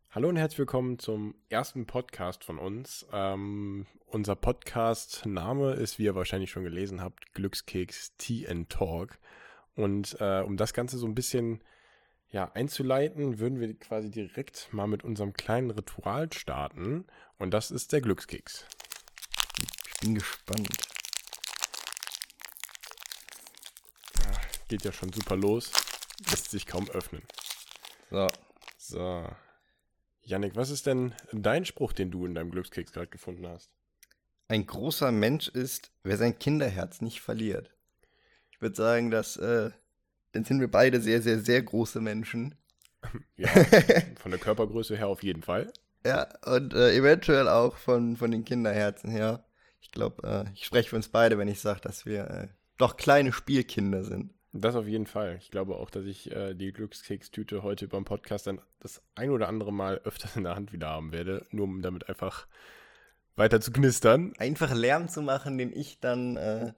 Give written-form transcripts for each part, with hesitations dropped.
Hallo und herzlich willkommen zum ersten Podcast von uns. Unser Podcast-Name ist, wie ihr wahrscheinlich schon gelesen habt, Glückskeks Tea and Talk. Und um das Ganze so ein bisschen einzuleiten, würden wir quasi direkt mal mit unserem kleinen Ritual starten. Und das ist der Glückskeks. Ich bin gespannt. Geht ja schon super los. Lässt sich kaum öffnen. So. Yannick, was ist denn dein Spruch, den du in deinem Glückskeks gerade gefunden hast? Ein großer Mensch ist, wer sein Kinderherz nicht verliert. Ich würde sagen, dann sind wir beide sehr, sehr, sehr große Menschen. Ja, von der Körpergröße her auf jeden Fall. Ja, und eventuell auch von den Kinderherzen her. Ich glaube, ich spreche für uns beide, wenn ich sage, dass wir doch kleine Spielkinder sind. Das auf jeden Fall. Ich glaube auch, dass ich die Glückskekstüte heute beim Podcast dann das ein oder andere Mal öfter in der Hand wieder haben werde, nur um damit einfach weiter zu knistern. Einfach Lärm zu machen, den ich dann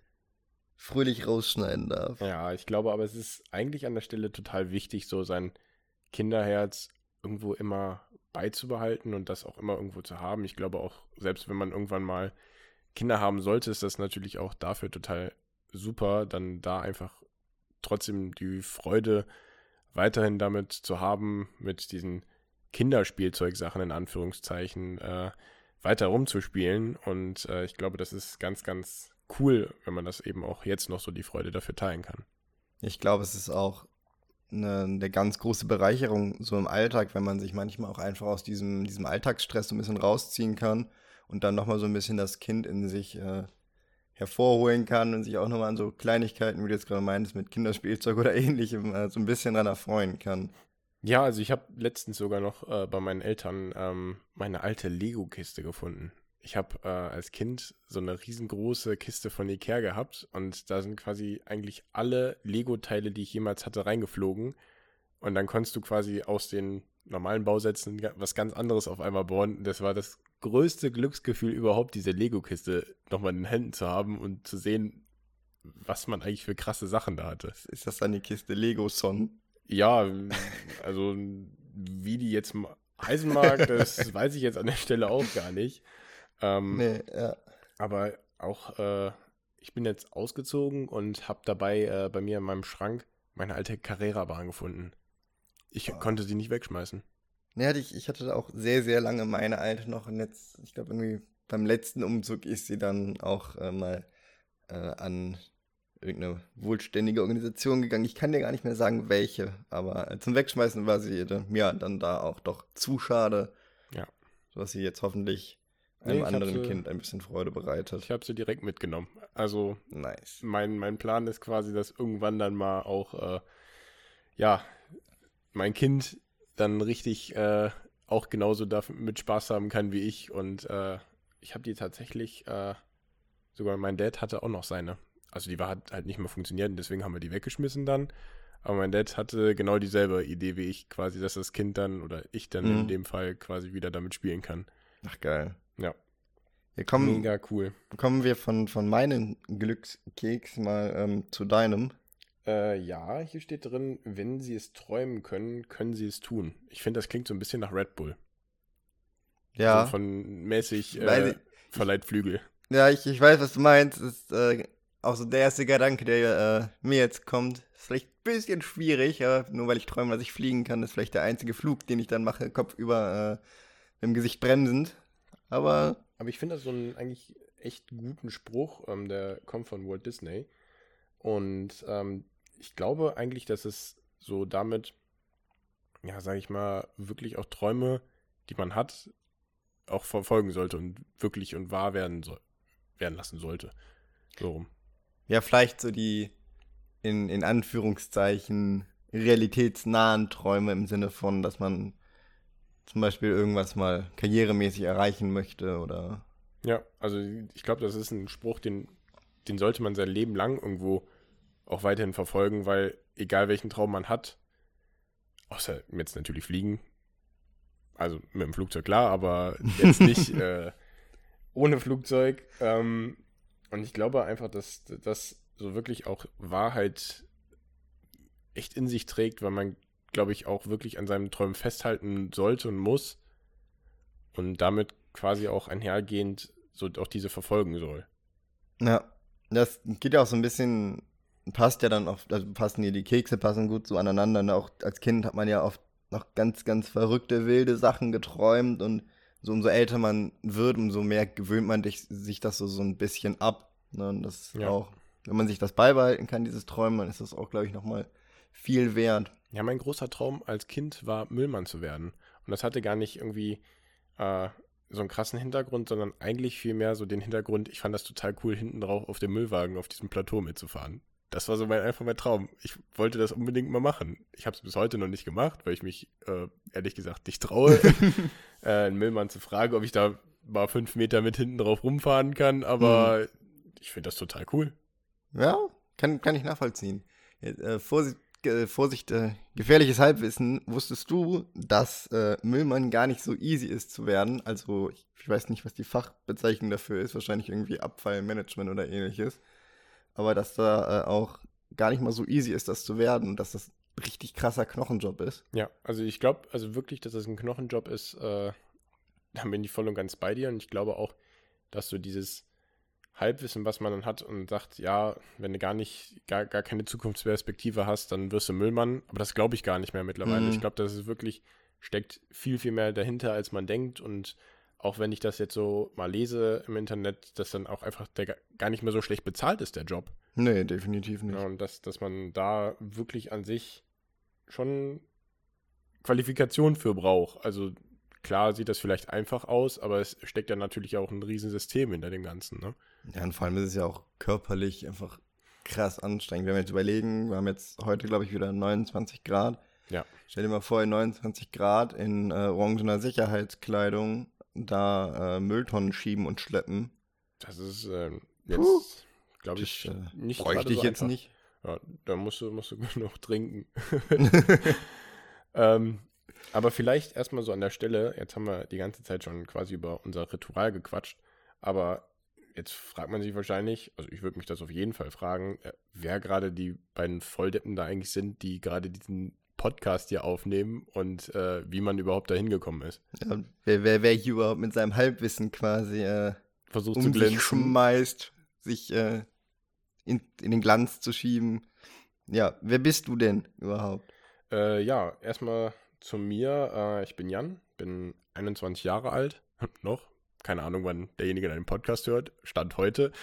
fröhlich rausschneiden darf. Ja, ich glaube aber, es ist eigentlich an der Stelle total wichtig, so sein Kinderherz irgendwo immer beizubehalten und das auch immer irgendwo zu haben. Ich glaube auch, selbst wenn man irgendwann mal Kinder haben sollte, ist das natürlich auch dafür total super, dann da einfach trotzdem die Freude weiterhin damit zu haben, mit diesen Kinderspielzeugsachen in Anführungszeichen weiter rumzuspielen. Und ich glaube, das ist ganz, ganz cool, wenn man das eben auch jetzt noch so die Freude dafür teilen kann. Ich glaube, es ist auch eine ganz große Bereicherung so im Alltag, wenn man sich manchmal auch einfach aus diesem Alltagsstress so ein bisschen rausziehen kann und dann nochmal so ein bisschen das Kind in sich hervorholen kann und sich auch nochmal an so Kleinigkeiten, wie du jetzt gerade meintest, mit Kinderspielzeug oder ähnlichem, so ein bisschen dran erfreuen kann. Ja, also ich habe letztens sogar noch bei meinen Eltern meine alte Lego-Kiste gefunden. Ich habe als Kind so eine riesengroße Kiste von Ikea gehabt und da sind quasi eigentlich alle Lego-Teile, die ich jemals hatte, reingeflogen. Und dann konntest du quasi aus den normalen Bausätzen was ganz anderes auf einmal bauen. Das war das größte Glücksgefühl überhaupt, diese Lego-Kiste nochmal in den Händen zu haben und zu sehen, was man eigentlich für krasse Sachen da hatte. Ist das dann die Kiste Lego-Son? Ja, also wie die jetzt heißen mag, das weiß ich jetzt an der Stelle auch gar nicht. Nee, ja. Aber auch, ich bin jetzt ausgezogen und habe dabei bei mir in meinem Schrank meine alte Carrera-Bahn gefunden. Ich konnte sie nicht wegschmeißen. Nee, ich hatte da auch sehr, sehr lange meine alte noch und jetzt, ich glaube irgendwie beim letzten Umzug ist sie dann auch mal an irgendeine wohlständige Organisation gegangen. Ich kann dir gar nicht mehr sagen, welche, aber zum Wegschmeißen war sie mir dann da auch doch zu schade, Ja. sodass sie jetzt hoffentlich Nee, einem anderen Kind ein bisschen Freude bereitet. Ich habe sie direkt mitgenommen. Also Nice. mein Plan ist quasi, dass irgendwann dann mal auch, mein Kind dann richtig auch genauso mit Spaß haben kann wie ich. Und ich habe die tatsächlich, sogar mein Dad hatte auch noch seine. Also die hat halt nicht mehr funktioniert und deswegen haben wir die weggeschmissen dann. Aber mein Dad hatte genau dieselbe Idee wie ich, quasi, dass das Kind dann oder ich dann in dem Fall quasi wieder damit spielen kann. Ach, geil. Ja. Ja, Mega cool. Kommen wir von meinem Glückskeks mal zu deinem. Ja, hier steht drin, wenn sie es träumen können, können sie es tun. Ich finde, das klingt so ein bisschen nach Red Bull. Ja. So von mäßig verleiht Flügel. Ja, ich weiß, was du meinst. Ist auch so der erste Gedanke, der mir jetzt kommt. Ist vielleicht ein bisschen schwierig, aber nur weil ich träume, dass ich fliegen kann, ist vielleicht der einzige Flug, den ich dann mache, Kopf über mit dem Gesicht bremsend. Aber ich finde das so einen eigentlich echt guten Spruch, der kommt von Walt Disney. Und ich glaube eigentlich, dass es so damit, ja, sage ich mal, wirklich auch Träume, die man hat, auch verfolgen sollte und wirklich und wahr werden lassen sollte. So rum. ja, vielleicht so die in Anführungszeichen realitätsnahen Träume im Sinne von, dass man zum Beispiel irgendwas mal karrieremäßig erreichen möchte oder. Ja, also ich glaube, das ist ein Spruch, den sollte man sein Leben lang irgendwo auch weiterhin verfolgen, weil egal welchen Traum man hat, außer jetzt natürlich fliegen, also mit dem Flugzeug klar, aber jetzt nicht ohne Flugzeug. Und ich glaube einfach, dass das so wirklich auch Wahrheit echt in sich trägt, weil man glaube ich, auch wirklich an seinen Träumen festhalten sollte und muss und damit quasi auch einhergehend so auch diese verfolgen soll. Ja, das geht ja auch so ein bisschen, passt ja dann oft, also passen hier die Kekse, passen gut so aneinander. Ne? Auch als Kind hat man ja oft noch ganz, ganz verrückte, wilde Sachen geträumt und so umso älter man wird, umso mehr gewöhnt man sich das so ein bisschen ab. Ne? Und das Ja. auch, wenn man sich das beibehalten kann, dieses Träumen, dann ist das auch, glaube ich, nochmal viel wert. Ja, mein großer Traum als Kind war, Müllmann zu werden. Und das hatte gar nicht irgendwie so einen krassen Hintergrund, sondern eigentlich vielmehr so den Hintergrund, ich fand das total cool, hinten drauf auf dem Müllwagen auf diesem Plateau mitzufahren. Das war so einfach mein Traum. Ich wollte das unbedingt mal machen. Ich habe es bis heute noch nicht gemacht, weil ich mich ehrlich gesagt nicht traue, einen Müllmann zu fragen, ob ich da mal 5 Meter mit hinten drauf rumfahren kann. Aber ich finde das total cool. Ja, kann ich nachvollziehen. Vorsicht, gefährliches Halbwissen. Wusstest du, dass Müllmann gar nicht so easy ist zu werden? Also, ich weiß nicht, was die Fachbezeichnung dafür ist. Wahrscheinlich irgendwie Abfallmanagement oder ähnliches. Aber dass da auch gar nicht mal so easy ist, das zu werden und dass das ein richtig krasser Knochenjob ist. Ja, also ich glaube also wirklich, dass das ein Knochenjob ist, da bin ich voll und ganz bei dir. Und ich glaube auch, dass so dieses Halbwissen, was man dann hat und sagt, ja, wenn du gar keine Zukunftsperspektive hast, dann wirst du Müllmann. Aber das glaube ich gar nicht mehr mittlerweile. Ich glaube, dass es wirklich steckt viel, viel mehr dahinter, als man denkt. Und auch wenn ich das jetzt so mal lese im Internet, dass dann auch einfach der gar nicht mehr so schlecht bezahlt ist, der Job. Nee, definitiv nicht. Ja, und dass man da wirklich an sich schon Qualifikation für braucht. Also klar sieht das vielleicht einfach aus, aber es steckt ja natürlich auch ein Riesensystem hinter dem Ganzen, ne? Ja, und vor allem ist es ja auch körperlich einfach krass anstrengend. Wenn wir jetzt überlegen, wir haben jetzt heute, glaube ich, wieder 29 Grad. Ja. Stell dir mal vor, in 29 Grad in orangener Sicherheitskleidung da Mülltonnen schieben und schleppen. Das ist jetzt, glaube ich, nicht bräuchte gerade ich so jetzt einfach. nicht. Ja, da musst du genug trinken. Aber vielleicht erstmal so an der Stelle, jetzt haben wir die ganze Zeit schon quasi über unser Ritual gequatscht, aber jetzt fragt man sich wahrscheinlich, also ich würde mich das auf jeden Fall fragen, wer gerade die beiden Volldeppen da eigentlich sind, die gerade diesen Podcast hier aufnehmen und wie man überhaupt da hingekommen ist. Ja, wer hier überhaupt mit seinem Halbwissen quasi Versucht um zu glänzen. sich schmeißt, sich in den Glanz zu schieben. Ja, wer bist du denn überhaupt? Ja, erstmal zu mir. Ich bin Jan, bin 21 Jahre alt, noch. Keine Ahnung, wann derjenige den Podcast hört. Stand heute.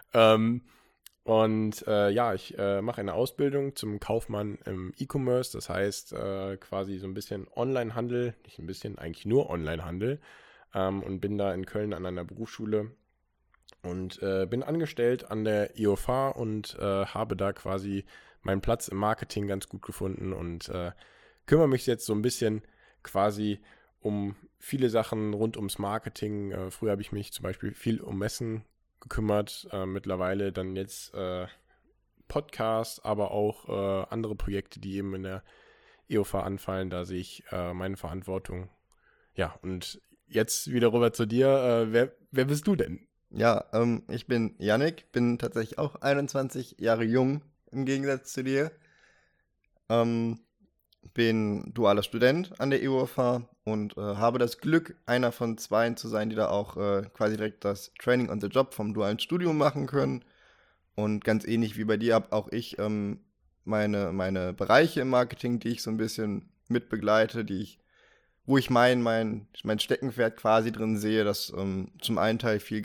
Ja, ich mache eine Ausbildung zum Kaufmann im E-Commerce. Das heißt quasi so ein bisschen Onlinehandel, nicht ein bisschen, eigentlich nur Onlinehandel. Und bin da in Köln an einer Berufsschule und bin angestellt an der IOFA und habe da quasi meinen Platz im Marketing ganz gut gefunden und kümmere mich jetzt so ein bisschen quasi um viele Sachen rund ums Marketing. Früher habe ich mich zum Beispiel viel um Messen gekümmert, mittlerweile dann jetzt Podcast, aber auch andere Projekte, die eben in der EOFA anfallen, da sehe ich meine Verantwortung. Ja, und jetzt wieder rüber zu dir. Wer bist du denn? Ja, ich bin Yannick, bin tatsächlich auch 21 Jahre jung, im Gegensatz zu dir. Bin dualer Student an der EOFA und habe das Glück, einer von zweien zu sein, die da auch quasi direkt das Training on the Job vom dualen Studium machen können. Und ganz ähnlich wie bei dir habe auch ich meine Bereiche im Marketing, die ich so ein bisschen mitbegleite, wo ich mein Steckenpferd quasi drin sehe, dass zum einen Teil viel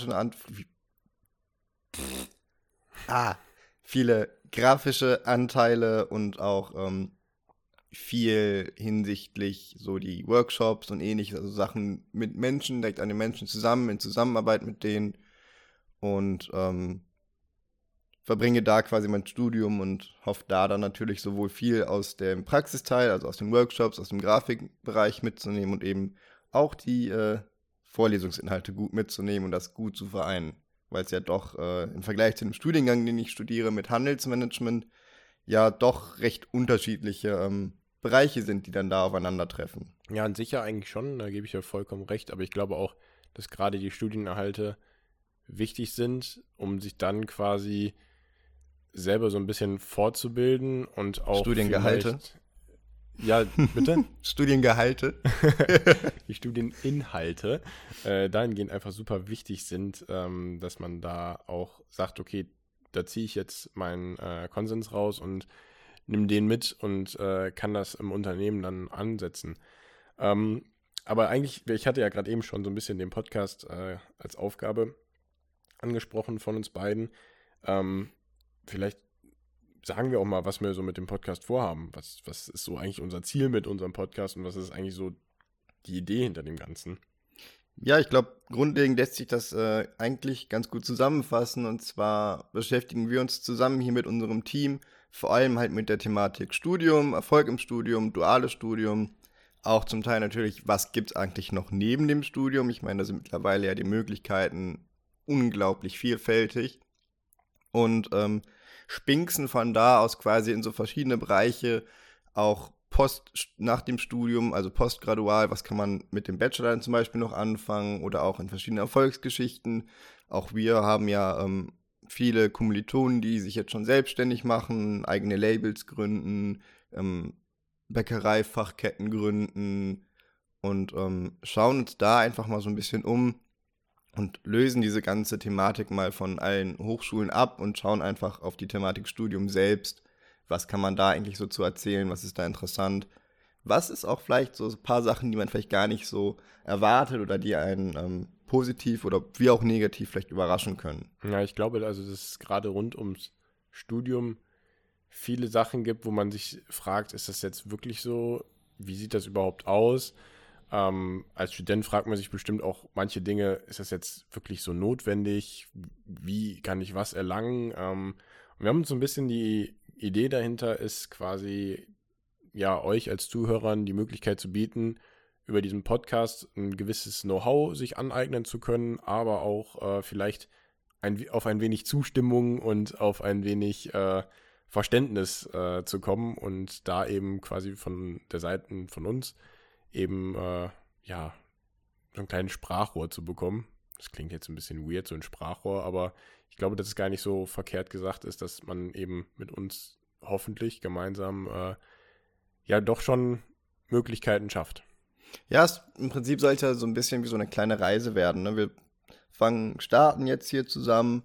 viele grafische Anteile und auch viel hinsichtlich so die Workshops und ähnliches, also Sachen mit Menschen, direkt an den Menschen zusammen, in Zusammenarbeit mit denen und verbringe da quasi mein Studium und hoffe da dann natürlich sowohl viel aus dem Praxisteil, also aus den Workshops, aus dem Grafikbereich mitzunehmen und eben auch die Vorlesungsinhalte gut mitzunehmen und das gut zu vereinen, weil es ja doch im Vergleich zu dem Studiengang, den ich studiere mit Handelsmanagement, ja doch recht unterschiedliche Bereiche sind, die dann da aufeinandertreffen. Ja, an sich ja eigentlich schon, da gebe ich ja vollkommen recht, aber ich glaube auch, dass gerade die Studieninhalte wichtig sind, um sich dann quasi selber so ein bisschen fortzubilden und auch Studiengehalte? Ja, bitte? Studiengehalte. Die Studieninhalte dahingehend einfach super wichtig sind, dass man da auch sagt, okay, da ziehe ich jetzt meinen Konsens raus und nehme den mit und kann das im Unternehmen dann ansetzen. Aber eigentlich, ich hatte ja gerade eben schon so ein bisschen den Podcast als Aufgabe angesprochen von uns beiden. Vielleicht sagen wir auch mal, was wir so mit dem Podcast vorhaben. Was ist so eigentlich unser Ziel mit unserem Podcast und was ist eigentlich so die Idee hinter dem Ganzen? Ja, ich glaube, grundlegend lässt sich das eigentlich ganz gut zusammenfassen. Und zwar beschäftigen wir uns zusammen hier mit unserem Team, vor allem halt mit der Thematik Studium, Erfolg im Studium, duales Studium. Auch zum Teil natürlich, was gibt es eigentlich noch neben dem Studium? Ich meine, da sind mittlerweile ja die Möglichkeiten unglaublich vielfältig. Und spinksen von da aus quasi in so verschiedene Bereiche, auch nach dem Studium, also postgradual, was kann man mit dem Bachelor dann zum Beispiel noch anfangen oder auch in verschiedenen Erfolgsgeschichten. Auch wir haben ja viele Kommilitonen, die sich jetzt schon selbstständig machen, eigene Labels gründen, Bäckereifachketten gründen und schauen uns da einfach mal so ein bisschen um und lösen diese ganze Thematik mal von allen Hochschulen ab und schauen einfach auf die Thematik Studium selbst. Was kann man da eigentlich so zu erzählen? Was ist da interessant? Was ist auch vielleicht so ein paar Sachen, die man vielleicht gar nicht so erwartet oder die einen positiv oder wie auch negativ vielleicht überraschen können? Ja, ich glaube, also dass es gerade rund ums Studium viele Sachen gibt, wo man sich fragt, ist das jetzt wirklich so? Wie sieht das überhaupt aus? Als Student fragt man sich bestimmt auch manche Dinge, ist das jetzt wirklich so notwendig? Wie kann ich was erlangen? Und wir haben uns so ein bisschen die Idee dahinter ist quasi, ja, euch als Zuhörern die Möglichkeit zu bieten, über diesen Podcast ein gewisses Know-how sich aneignen zu können, aber auch vielleicht auf ein wenig Zustimmung und auf ein wenig Verständnis zu kommen und da eben quasi von der Seite von uns eben, ja, so ein kleines Sprachrohr zu bekommen. Das klingt jetzt ein bisschen weird, so ein Sprachrohr, aber ich glaube, dass es gar nicht so verkehrt gesagt ist, dass man eben mit uns hoffentlich gemeinsam, ja, doch schon Möglichkeiten schafft. Ja, im Prinzip soll es ja so ein bisschen wie so eine kleine Reise werden. Ne? Wir starten jetzt hier zusammen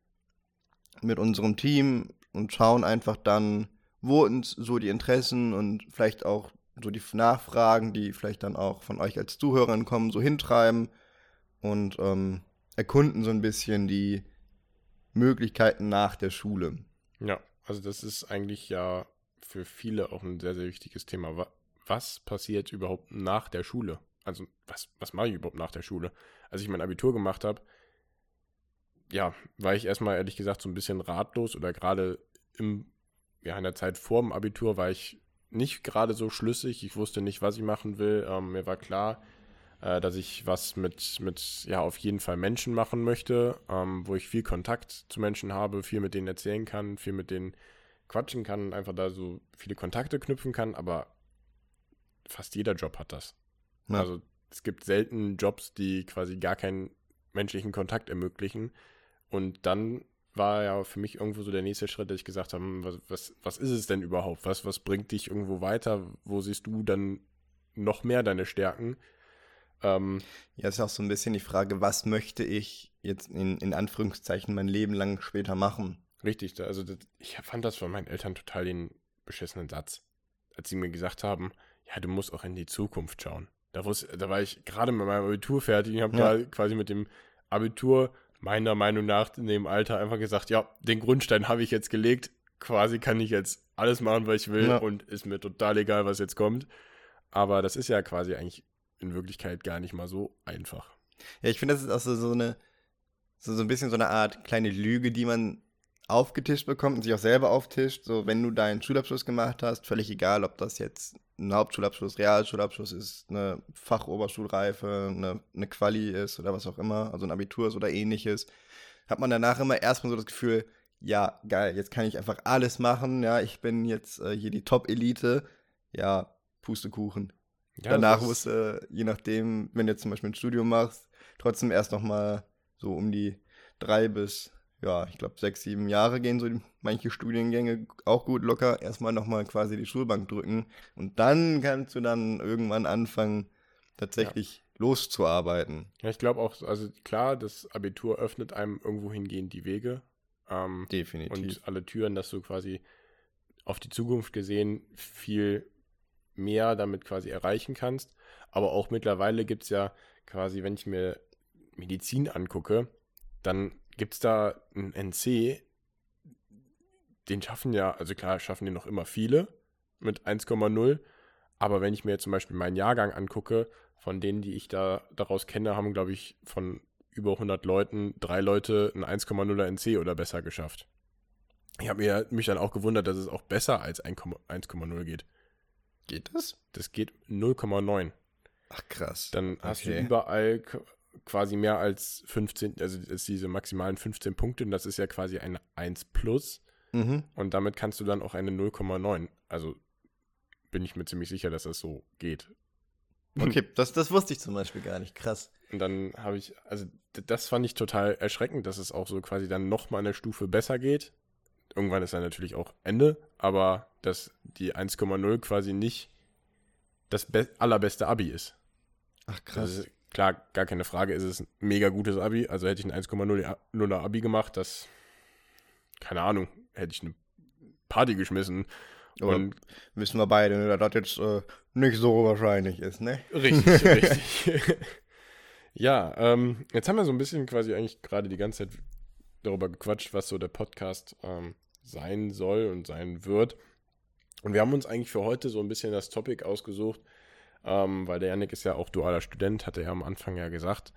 mit unserem Team und schauen einfach dann, wo uns so die Interessen und vielleicht auch so die Nachfragen, die vielleicht dann auch von euch als Zuhörern kommen, so hintreiben und erkunden so ein bisschen die Möglichkeiten nach der Schule. Ja, also das ist eigentlich ja für viele auch ein sehr, sehr wichtiges Thema. Was passiert überhaupt nach der Schule? Also was mache ich überhaupt nach der Schule? Als ich mein Abitur gemacht habe, ja, war ich erstmal ehrlich gesagt so ein bisschen ratlos oder gerade in der Zeit vor dem Abitur war ich nicht gerade so schlüssig. Ich wusste nicht, was ich machen will. Mir war klar, dass ich was mit ja, auf jeden Fall Menschen machen möchte, wo ich viel Kontakt zu Menschen habe, viel mit denen erzählen kann, viel mit denen quatschen kann, einfach da so viele Kontakte knüpfen kann, aber fast jeder Job hat das. Ja. Also es gibt selten Jobs, die quasi gar keinen menschlichen Kontakt ermöglichen. Und dann war ja für mich irgendwo so der nächste Schritt, dass ich gesagt habe, was ist es denn überhaupt? Was bringt dich irgendwo weiter? Wo siehst du dann noch mehr deine Stärken? Ja, ist auch so ein bisschen die Frage, was möchte ich jetzt in Anführungszeichen mein Leben lang später machen? Richtig, also ich fand das von meinen Eltern total den beschissenen Satz, als sie mir gesagt haben, ja, du musst auch in die Zukunft schauen. Da war ich gerade mit meinem Abitur fertig und habe quasi mit dem Abitur meiner Meinung nach in dem Alter einfach gesagt, ja, den Grundstein habe ich jetzt gelegt, quasi kann ich jetzt alles machen, was ich will und ist mir total egal, was jetzt kommt. Aber das ist ja quasi eigentlich in Wirklichkeit gar nicht mal so einfach. Ja, ich finde, das ist auch so ein bisschen so eine Art kleine Lüge, die man aufgetischt bekommt und sich auch selber auftischt. So, wenn du deinen Schulabschluss gemacht hast, völlig egal, ob das jetzt ein Hauptschulabschluss, Realschulabschluss ist, eine Fachoberschulreife, eine Quali ist oder was auch immer, also ein Abitur ist oder ähnliches, hat man danach immer erstmal so das Gefühl, ja, geil, jetzt kann ich einfach alles machen, ja, ich bin jetzt hier die Top-Elite, ja, Pustekuchen. Ja, Danach musst du, je nachdem, wenn du jetzt zum Beispiel ein Studium machst, trotzdem erst nochmal so um die 3 bis ja, ich glaube 6, 7 Jahre gehen so manche Studiengänge auch gut locker. Erstmal nochmal quasi die Schulbank drücken und dann kannst du dann irgendwann anfangen, Ja. tatsächlich loszuarbeiten. Ja, ich glaube auch, also klar, das Abitur öffnet einem irgendwo hingehend die Wege Definitiv. und alle Türen, dass du quasi auf die Zukunft gesehen viel mehr damit quasi erreichen kannst. Aber auch mittlerweile gibt es ja quasi, wenn ich mir Medizin angucke, dann gibt es da einen NC, den schaffen ja, also klar, schaffen den noch immer viele mit 1,0. Aber wenn ich mir jetzt zum Beispiel meinen Jahrgang angucke, von denen, die ich da daraus kenne, haben, glaube ich, von über 100 Leuten 3 Leute ein 1,0er NC oder besser geschafft. Ich habe mich dann auch gewundert, dass es auch besser als 1,0 geht. Geht das? Das geht 0,9. Ach krass. Dann hast du Okay. überall quasi mehr als 15, also das ist diese maximalen 15 Punkte und das ist ja quasi eine 1 plus Mhm. und damit kannst du dann auch eine 0,9. Also bin ich mir ziemlich sicher, dass das so geht. Okay, das wusste ich zum Beispiel gar nicht. Krass. Und dann habe ich, also das fand ich total erschreckend, dass es auch so quasi dann nochmal eine Stufe besser geht. Irgendwann ist dann natürlich auch Ende, aber dass die 1,0 quasi nicht das allerbeste Abi ist. Ach Das krass. ist klar, gar keine Frage, ist es ein mega gutes Abi. Also hätte ich ein 1,0er Abi gemacht, das, keine Ahnung, hätte ich eine Party geschmissen. Aber Und wissen wir beide, ne, dass das jetzt nicht so wahrscheinlich ist, ne? richtig, richtig. Ja, jetzt haben wir so ein bisschen quasi eigentlich gerade die ganze Zeit darüber gequatscht, was so der Podcast sein soll und sein wird. Und wir haben uns eigentlich für heute so ein bisschen das Topic ausgesucht, weil der Yannick ist ja auch dualer Student, hat er ja am Anfang ja gesagt.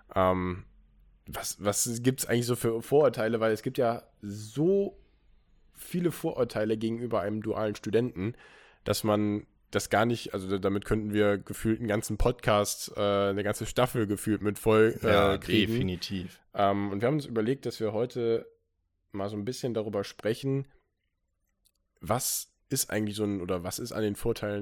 Was gibt es eigentlich so für Vorurteile? Weil es gibt ja so viele Vorurteile gegenüber einem dualen Studenten, dass man das gar nicht, also damit könnten wir gefühlt einen ganzen Podcast, eine ganze Staffel gefühlt mit voll kriegen. definitiv. Und wir haben uns überlegt, dass wir heute mal so ein bisschen darüber sprechen, was ist eigentlich so ein, oder was ist an den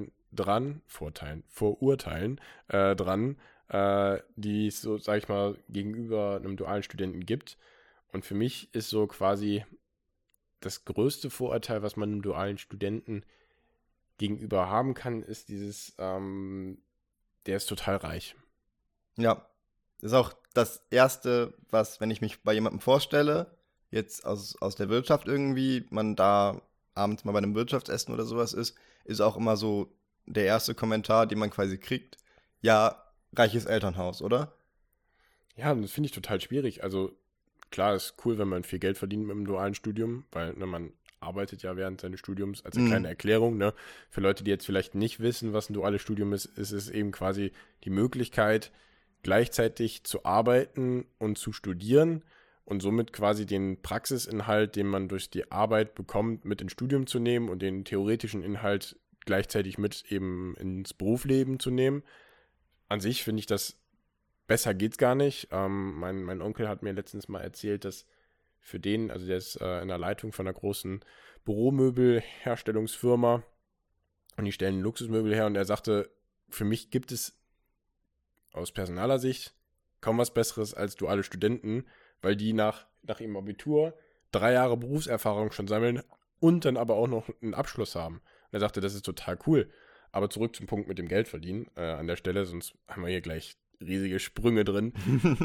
Vorurteilen dran, die es so, sag ich mal, gegenüber einem dualen Studenten gibt. Und für mich ist so quasi das größte Vorurteil, was man einem dualen Studenten gegenüber haben kann, ist dieses, der ist total reich. Ja, ist auch das Erste, was, wenn ich mich bei jemandem vorstelle, jetzt aus der Wirtschaft irgendwie, man da abends mal bei einem Wirtschaftsessen oder sowas ist auch immer so der erste Kommentar, den man quasi kriegt. Ja, reiches Elternhaus, oder? Ja, und das finde ich total schwierig. Also klar, ist cool, wenn man viel Geld verdient mit einem dualen Studium, weil ne, man arbeitet ja während seines Studiums, als eine kleine Erklärung, ne? Für Leute, die jetzt vielleicht nicht wissen, was ein duales Studium ist es eben quasi die Möglichkeit, gleichzeitig zu arbeiten und zu studieren und somit quasi den Praxisinhalt, den man durch die Arbeit bekommt, mit ins Studium zu nehmen und den theoretischen Inhalt gleichzeitig mit eben ins Berufsleben zu nehmen. An sich finde ich das besser geht's gar nicht. Mein Onkel hat mir letztens mal erzählt, dass für den, also der ist in der Leitung von einer großen Büromöbelherstellungsfirma und die stellen Luxusmöbel her und er sagte, für mich gibt es aus personaler Sicht kaum was Besseres als duale Studenten, weil die nach ihrem Abitur 3 Jahre Berufserfahrung schon sammeln und dann aber auch noch einen Abschluss haben. Und er sagte, das ist total cool. Aber zurück zum Punkt mit dem Geldverdienen an der Stelle, sonst haben wir hier gleich riesige Sprünge drin.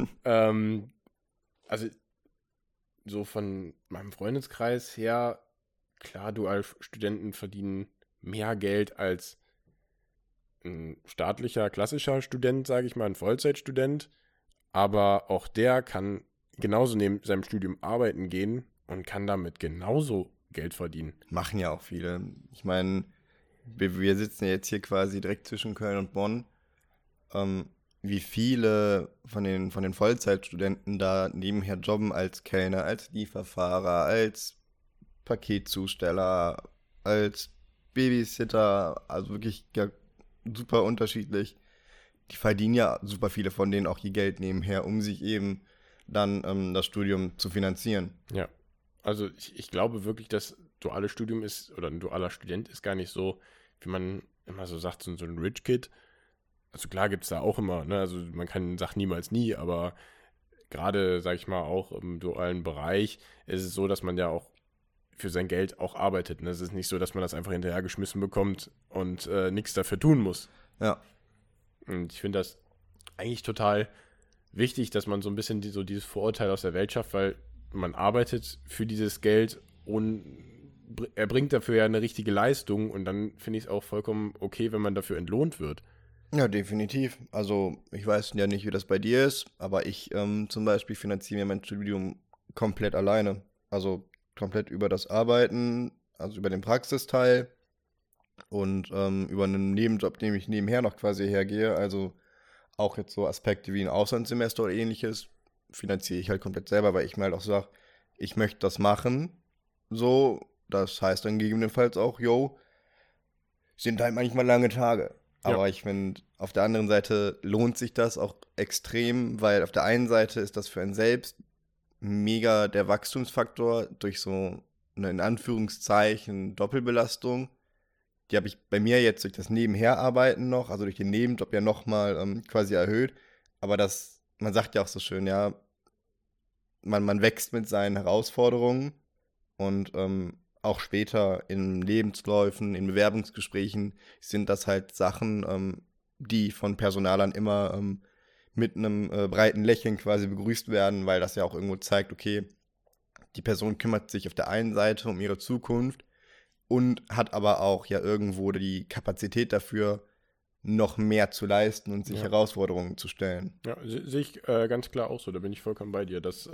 Also so von meinem Freundeskreis her, klar, Dualstudenten verdienen mehr Geld als ein staatlicher, klassischer Student, sage ich mal, ein Vollzeitstudent. Aber auch der kann genauso neben seinem Studium arbeiten gehen und kann damit genauso Geld verdienen. Machen ja auch viele. Ich meine, wir sitzen ja jetzt hier quasi direkt zwischen Köln und Bonn. Wie viele von den Vollzeitstudenten da nebenher jobben als Kellner, als Lieferfahrer, als Paketzusteller, als Babysitter, also wirklich ja, super unterschiedlich. Die verdienen ja super viele von denen auch ihr Geld nebenher, um sich eben dann das Studium zu finanzieren. Ja, also ich glaube wirklich, dass duales Studium ist, oder ein dualer Student ist gar nicht so, wie man immer so sagt, so ein Rich Kid. Also klar gibt es da auch immer, ne, also man sagt niemals nie, aber gerade, sag ich mal, auch im dualen Bereich ist es so, dass man ja auch für sein Geld auch arbeitet. Ne? Es ist nicht so, dass man das einfach hinterhergeschmissen bekommt und nichts dafür tun muss. Ja. Und ich finde das eigentlich total wichtig, dass man so ein bisschen so dieses Vorurteil aus der Welt schafft, weil man arbeitet für dieses Geld und erbringt dafür ja eine richtige Leistung und dann finde ich es auch vollkommen okay, wenn man dafür entlohnt wird. Ja, definitiv. Also ich weiß ja nicht, wie das bei dir ist, aber ich zum Beispiel finanziere mir mein Studium komplett alleine. Also komplett über das Arbeiten, also über den Praxisteil und über einen Nebenjob, dem ich nebenher noch quasi hergehe. Also auch jetzt so Aspekte wie ein Auslandssemester oder ähnliches finanziere ich halt komplett selber, weil ich mir halt auch sage, ich möchte das machen. So, das heißt dann gegebenenfalls auch, yo, sind halt manchmal lange Tage. Aber Ja. ich finde, auf der anderen Seite lohnt sich das auch extrem, weil auf der einen Seite ist das für einen selbst mega der Wachstumsfaktor durch so eine in Anführungszeichen Doppelbelastung. Die habe ich bei mir jetzt durch das Nebenherarbeiten noch, also durch den Nebenjob ja nochmal quasi erhöht. Aber das, man sagt ja auch so schön, ja, man wächst mit seinen Herausforderungen und auch später in Lebensläufen, in Bewerbungsgesprächen sind das halt Sachen, die von Personalern immer mit einem breiten Lächeln quasi begrüßt werden, weil das ja auch irgendwo zeigt, okay, die Person kümmert sich auf der einen Seite um ihre Zukunft und hat aber auch ja irgendwo die Kapazität dafür, noch mehr zu leisten und sich Ja. Herausforderungen zu stellen. Ja, sehe ich ganz klar auch so, da bin ich vollkommen bei dir, dass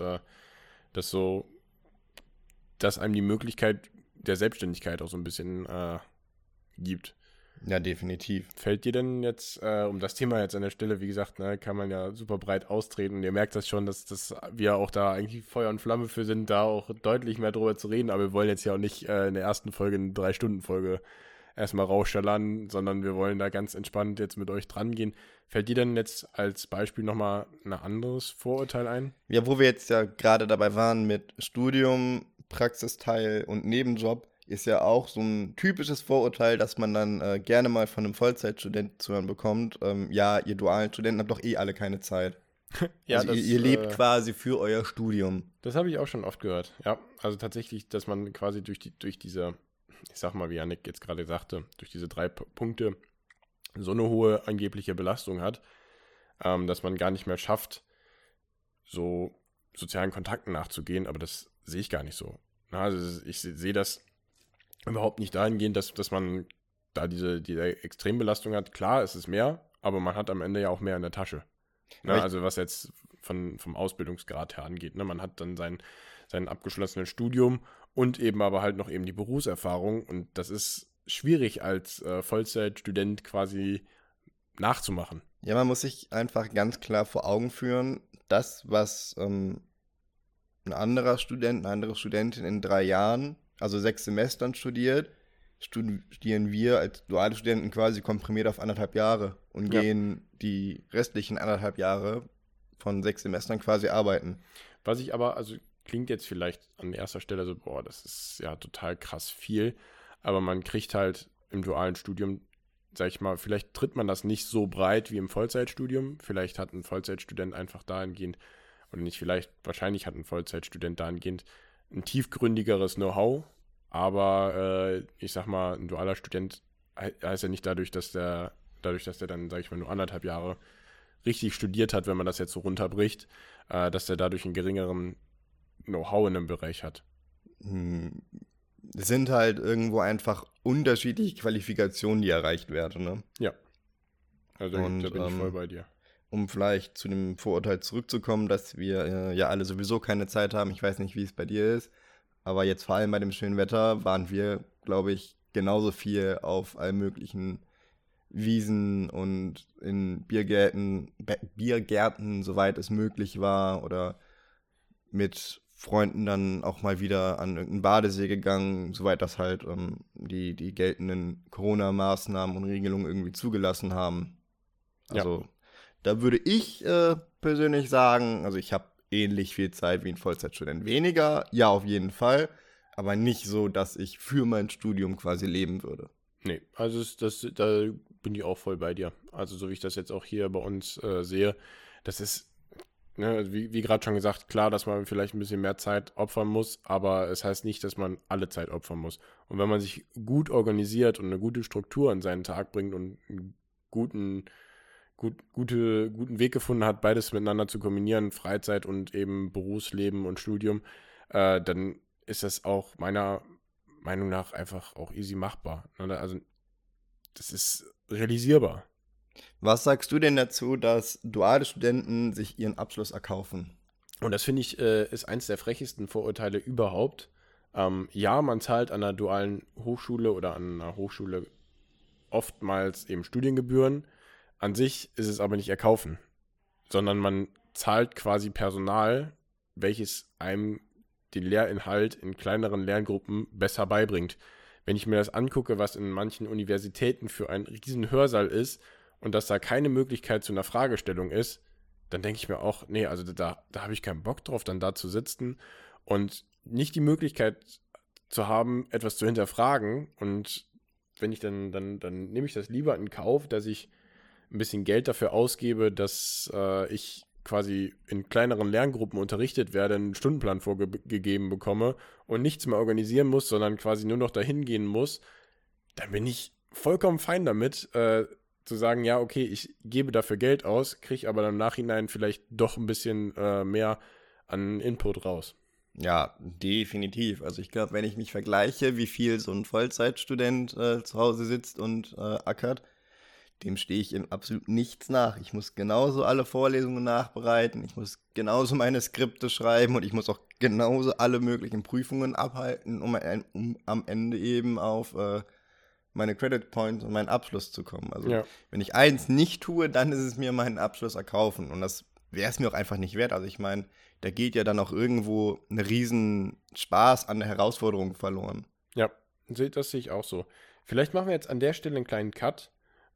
einem die Möglichkeit der Selbstständigkeit auch so ein bisschen gibt. Ja, definitiv. Fällt dir denn jetzt, um das Thema jetzt an der Stelle, wie gesagt, ne, kann man ja super breit austreten und ihr merkt das schon, dass wir auch da eigentlich Feuer und Flamme für sind, da auch deutlich mehr drüber zu reden, aber wir wollen jetzt ja auch nicht in der ersten Folge eine 3-Stunden-Folge erstmal rausschallern, sondern wir wollen da ganz entspannt jetzt mit euch dran gehen. Fällt dir denn jetzt als Beispiel nochmal ein anderes Vorurteil ein? Ja, wo wir jetzt ja gerade dabei waren mit Studium, Praxisteil und Nebenjob, ist ja auch so ein typisches Vorurteil, dass man dann gerne mal von einem Vollzeitstudenten zu hören bekommt. Ja, ihr dualen Studenten habt doch eh alle keine Zeit. Ja, Also ihr lebt quasi für euer Studium. das habe ich auch schon oft gehört. Ja, also tatsächlich, dass man quasi durch diese, ich sag mal, wie Yannick jetzt gerade sagte, durch diese 3 Punkte so eine hohe angebliche Belastung hat, dass man gar nicht mehr schafft, so sozialen Kontakten nachzugehen, aber das sehe ich gar nicht so. Na, also ich sehe das überhaupt nicht dahingehend, dass man da diese Extrembelastung hat. Klar, es ist mehr, aber man hat am Ende ja auch mehr in der Tasche. Aber Also was jetzt vom Ausbildungsgrad her angeht. Ne? Man hat dann sein abgeschlossenes Studium und eben aber halt noch eben die Berufserfahrung und das ist schwierig als Vollzeitstudent quasi nachzumachen. Ja, man muss sich einfach ganz klar vor Augen führen, das, was ein anderer Student, eine andere Studentin in 3 Jahren, also 6 Semestern studiert, studieren wir als duale Studenten quasi komprimiert auf 1,5 Jahre und Ja. gehen die restlichen 1,5 Jahre von 6 Semestern quasi arbeiten. Was ich aber, also klingt jetzt vielleicht an erster Stelle so, boah, das ist ja total krass viel, aber man kriegt halt im dualen Studium, sag ich mal, vielleicht tritt man das nicht so breit wie im Vollzeitstudium, vielleicht hat ein Vollzeitstudent einfach dahingehend, oder nicht vielleicht, wahrscheinlich hat ein Vollzeitstudent dahingehend ein tiefgründigeres Know-how, aber ich sag mal, ein dualer Student heißt ja nicht dadurch, dass der dann, sag ich mal, nur 1,5 Jahre richtig studiert hat, wenn man das jetzt so runterbricht, dass der dadurch einen geringeren Know-how in einem Bereich hat. Es sind halt irgendwo einfach unterschiedliche Qualifikationen, die erreicht werden, ne? Ja. Also Und, da bin ich voll bei dir. Um vielleicht zu dem Vorurteil zurückzukommen, dass wir ja alle sowieso keine Zeit haben. Ich weiß nicht, wie es bei dir ist, aber jetzt vor allem bei dem schönen Wetter waren wir, glaube ich, genauso viel auf allen möglichen Wiesen und in Biergärten, soweit es möglich war, oder mit Freunden dann auch mal wieder an irgendeinen Badesee gegangen, soweit das halt die geltenden Corona-Maßnahmen und Regelungen irgendwie zugelassen haben. Also da würde ich persönlich sagen, also ich habe ähnlich viel Zeit wie ein Vollzeitstudent. Weniger, ja, auf jeden Fall, aber nicht so, dass ich für mein Studium quasi leben würde. Nee, also da bin ich auch voll bei dir. Also so wie ich das jetzt auch hier bei uns sehe, das ist ne, wie gerade schon gesagt, klar, dass man vielleicht ein bisschen mehr Zeit opfern muss, aber es heißt nicht, dass man alle Zeit opfern muss. Und wenn man sich gut organisiert und eine gute Struktur in seinen Tag bringt und einen guten Weg gefunden hat, beides miteinander zu kombinieren, Freizeit und eben Berufsleben und Studium, dann ist das auch meiner Meinung nach einfach auch easy machbar. Ne? Also das ist realisierbar. Was sagst du denn dazu, dass duale Studenten sich ihren Abschluss erkaufen? Und das finde ich, ist eins der frechesten Vorurteile überhaupt. Ja, man zahlt an einer dualen Hochschule oder an einer Hochschule oftmals eben Studiengebühren. An sich ist es aber nicht erkaufen, sondern man zahlt quasi Personal, welches einem den Lehrinhalt in kleineren Lerngruppen besser beibringt. Wenn ich mir das angucke, was in manchen Universitäten für ein riesen Hörsaal ist und dass da keine Möglichkeit zu einer Fragestellung ist, dann denke ich mir auch, nee, also da habe ich keinen Bock drauf, dann da zu sitzen und nicht die Möglichkeit zu haben, etwas zu hinterfragen. Und wenn ich dann nehme ich das lieber in Kauf, dass ich ein bisschen Geld dafür ausgebe, dass ich quasi in kleineren Lerngruppen unterrichtet werde, einen Stundenplan vorgegeben bekomme und nichts mehr organisieren muss, sondern quasi nur noch dahin gehen muss, dann bin ich vollkommen fein damit, zu sagen, ja, okay, ich gebe dafür Geld aus, kriege aber im Nachhinein vielleicht doch ein bisschen mehr an Input raus. Ja, definitiv. Also ich glaube, wenn ich mich vergleiche, wie viel so ein Vollzeitstudent zu Hause sitzt und ackert, dem stehe ich im absolut nichts nach. Ich muss genauso alle Vorlesungen nachbereiten, ich muss genauso meine Skripte schreiben und ich muss auch genauso alle möglichen Prüfungen abhalten, um am Ende eben auf meine Credit Points und meinen Abschluss zu kommen. Also Ja. wenn ich eins nicht tue, dann ist es mir meinen Abschluss erkaufen. Und das wäre es mir auch einfach nicht wert. Also ich meine, da geht ja dann auch irgendwo ein riesen Spaß an der Herausforderung verloren. Ja, das sehe ich auch so. Vielleicht machen wir jetzt an der Stelle einen kleinen Cut.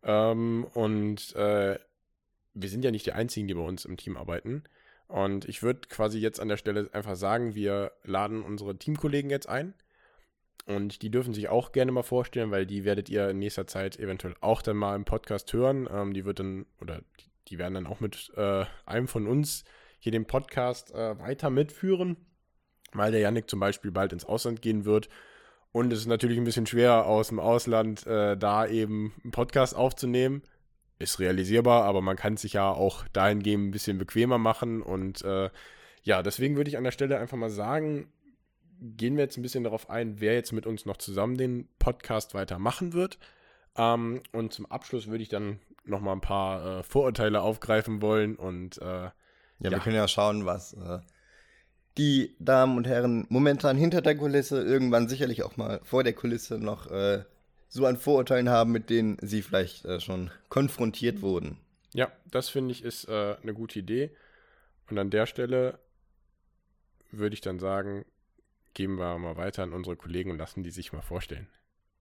Wir sind ja nicht die Einzigen, die bei uns im Team arbeiten. Und ich würde quasi jetzt an der Stelle einfach sagen, wir laden unsere Teamkollegen jetzt ein. Und die dürfen sich auch gerne mal vorstellen, weil die werdet ihr in nächster Zeit eventuell auch dann mal im Podcast hören. Die werden dann auch mit einem von uns hier den Podcast weiter mitführen, weil der Yannick zum Beispiel bald ins Ausland gehen wird. Und es ist natürlich ein bisschen schwer, aus dem Ausland da eben einen Podcast aufzunehmen. Ist realisierbar, aber man kann es sich ja auch dahingehend ein bisschen bequemer machen. Und deswegen würde ich an der Stelle einfach mal sagen, gehen wir jetzt ein bisschen darauf ein, wer jetzt mit uns noch zusammen den Podcast weitermachen wird. Und zum Abschluss würde ich dann nochmal ein paar Vorurteile aufgreifen wollen. Und wir können ja schauen, was die Damen und Herren momentan hinter der Kulisse, irgendwann sicherlich auch mal vor der Kulisse noch so an Vorurteilen haben, mit denen sie vielleicht schon konfrontiert wurden. Ja, das finde ich ist eine gute Idee. Und an der Stelle würde ich dann sagen, geben wir mal weiter an unsere Kollegen und lassen die sich mal vorstellen.